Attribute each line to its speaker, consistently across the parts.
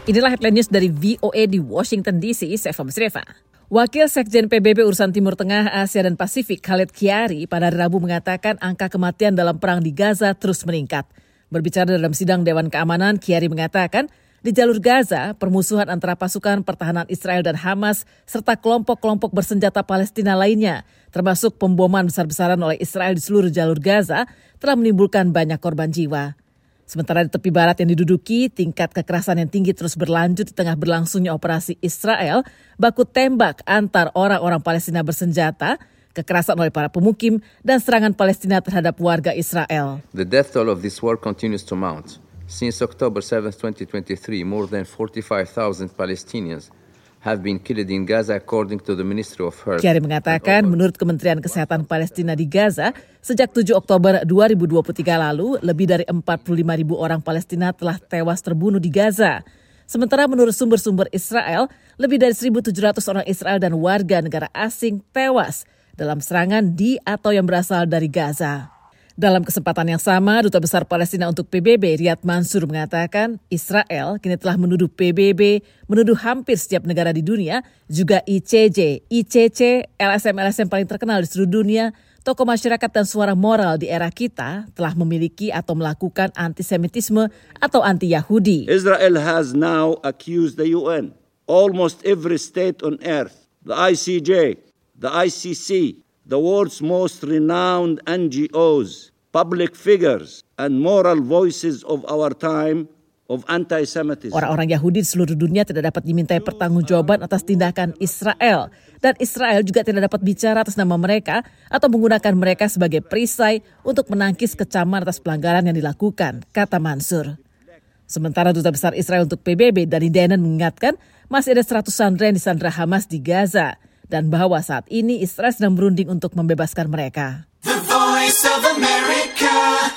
Speaker 1: Inilah headline news dari VOA di Washington DC, saya Fahmi Sreva. Wakil Sekjen PBB Urusan Timur Tengah, Asia dan Pasifik Khaled Kyari pada hari Rabu mengatakan angka kematian dalam perang di Gaza terus meningkat. Berbicara dalam sidang Dewan Keamanan, Kyari mengatakan di jalur Gaza, permusuhan antara pasukan pertahanan Israel dan Hamas serta kelompok-kelompok bersenjata Palestina lainnya, termasuk pemboman besar-besaran oleh Israel di seluruh jalur Gaza, telah menimbulkan banyak korban jiwa. Sementara di tepi barat yang diduduki, tingkat kekerasan yang tinggi terus berlanjut di tengah berlangsungnya operasi Israel, baku tembak antar orang-orang Palestina bersenjata, kekerasan oleh para pemukim, dan serangan Palestina terhadap warga Israel.
Speaker 2: The death toll of this war continues to mount. Since October 7, 2023, more than 45,000 Palestinians have been killed in Gaza according to the Ministry of Health.
Speaker 1: Kyari mengatakan menurut Kementerian Kesehatan Palestina di Gaza, sejak 7 Oktober 2023 lalu, lebih dari 45.000 orang Palestina telah tewas terbunuh di Gaza. Sementara menurut sumber-sumber Israel, lebih dari 1.700 orang Israel dan warga negara asing tewas dalam serangan di atau yang berasal dari Gaza. Dalam kesempatan yang sama, Duta Besar Palestina untuk PBB, Riyad Mansur, mengatakan Israel kini telah menuduh PBB, menuduh hampir setiap negara di dunia, juga ICJ, ICC, LSM paling terkenal di seluruh dunia, tokoh masyarakat dan suara moral di era kita telah memiliki atau melakukan antisemitisme atau anti-Yahudi.
Speaker 3: Israel has now accused the UN, almost every state on earth, the ICJ, the ICC, the world's most renowned NGOs, public figures, and moral voices of our time of anti-Semitism.
Speaker 1: Orang-orang Yahudi di seluruh dunia tidak dapat dimintai pertanggungjawaban atas tindakan Israel. Dan Israel juga tidak dapat bicara atas nama mereka atau menggunakan mereka sebagai perisai untuk menangkis kecaman atas pelanggaran yang dilakukan, kata Mansur. Sementara Duta Besar Israel untuk PBB, Danny Danon, mengingatkan masih ada 100 sandera yang disandera Hamas di Gaza. Dan bahwa saat ini Israel sedang berunding untuk membebaskan mereka.
Speaker 4: The Voice of America,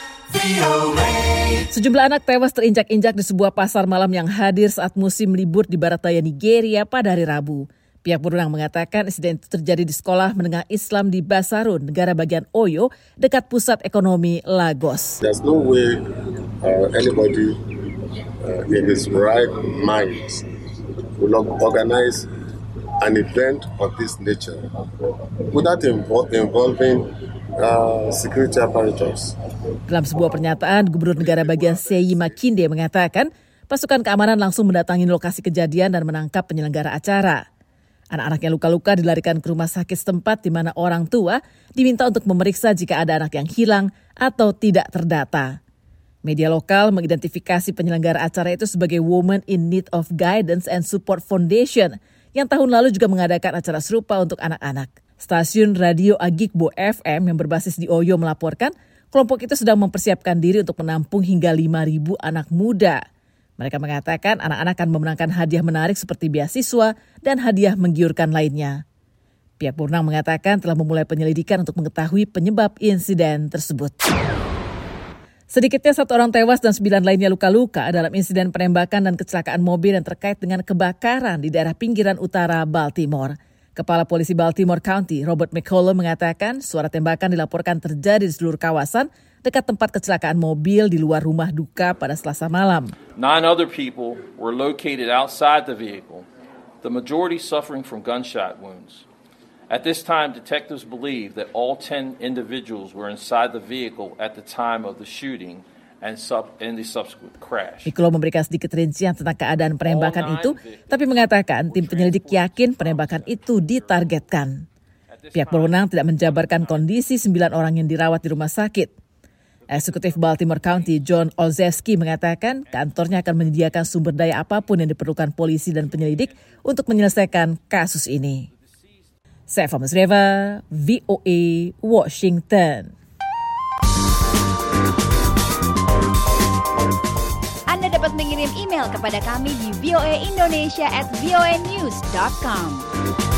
Speaker 4: VOA.
Speaker 1: Sejumlah anak tewas terinjak-injak di sebuah pasar malam yang hadir saat musim libur di barat daya Nigeria pada hari Rabu. Pihak berwenang mengatakan insiden itu terjadi di sekolah menengah Islam di Basarun, negara bagian Oyo, dekat pusat ekonomi Lagos.
Speaker 5: There's no way anybody in his right mind will organize an event of this nature without involving security apparatus.
Speaker 1: Dalam sebuah pernyataan, Gubernur Negara Bagian Seyi Makinde mengatakan pasukan keamanan langsung mendatangi lokasi kejadian dan menangkap penyelenggara acara. Anak-anak yang luka-luka dilarikan ke rumah sakit setempat di mana orang tua diminta untuk memeriksa jika ada anak yang hilang atau tidak terdata. Media lokal mengidentifikasi penyelenggara acara itu sebagai Women in Need of Guidance and Support Foundation yang tahun lalu juga mengadakan acara serupa untuk anak-anak. Stasiun Radio Agigbo FM yang berbasis di Oyo melaporkan kelompok itu sedang mempersiapkan diri untuk menampung hingga 5.000 anak muda. Mereka mengatakan anak-anak akan memenangkan hadiah menarik seperti beasiswa dan hadiah menggiurkan lainnya. Pihak berwenang mengatakan telah memulai penyelidikan untuk mengetahui penyebab insiden tersebut. Sedikitnya 1 orang tewas dan 9 lainnya luka-luka dalam insiden penembakan dan kecelakaan mobil yang terkait dengan kebakaran di daerah pinggiran utara Baltimore. Kepala Polisi Baltimore County, Robert McCullough, mengatakan suara tembakan dilaporkan terjadi di seluruh kawasan dekat tempat kecelakaan mobil di luar rumah duka pada Selasa malam.
Speaker 6: 9 other people were located outside the vehicle, the majority suffering from gunshot wounds. At this time, detectives believe that all 10 individuals were inside the vehicle at the time of the shooting and the subsequent crash.
Speaker 1: Mikolo memberikan sedikit rincian tentang keadaan penembakan itu, tapi mengatakan tim penyelidik yakin penembakan itu ditargetkan. Pihak berwenang tidak menjabarkan kondisi 9 orang yang dirawat di rumah sakit. Eksekutif Baltimore County John Olszewski mengatakan kantornya akan menyediakan sumber daya apapun yang diperlukan polisi dan penyelidik untuk menyelesaikan kasus ini. Saya Fahmi Sreva, VOA, Washington.
Speaker 7: Anda dapat mengirim email kepada kami di voaindonesia@voanews.com.